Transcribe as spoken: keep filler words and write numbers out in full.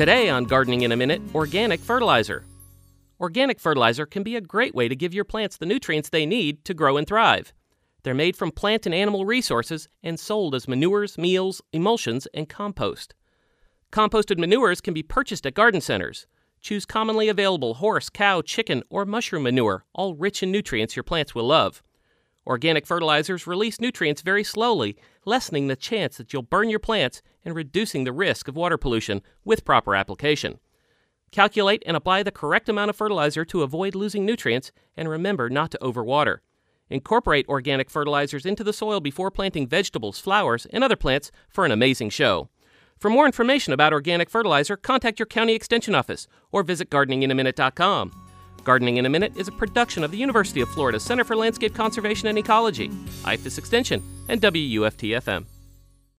Today on Gardening in a Minute, organic fertilizer. Organic fertilizer can be a great way to give your plants the nutrients they need to grow and thrive. They're made from plant and animal resources and sold as manures, meals, emulsions, and compost. Composted manures can be purchased at garden centers. Choose commonly available horse, cow, chicken, or mushroom manure, all rich in nutrients your plants will love. Organic fertilizers release nutrients very slowly, lessening the chance that you'll burn your plants and reducing the risk of water pollution with proper application. Calculate and apply the correct amount of fertilizer to avoid losing nutrients, and remember not to overwater. Incorporate organic fertilizers into the soil before planting vegetables, flowers, and other plants for an amazing show. For more information about organic fertilizer, contact your county extension office or visit gardening in a minute dot com. Gardening in a Minute is a production of the University of Florida Center for Landscape Conservation and Ecology, I F A S Extension, and W U F T F M.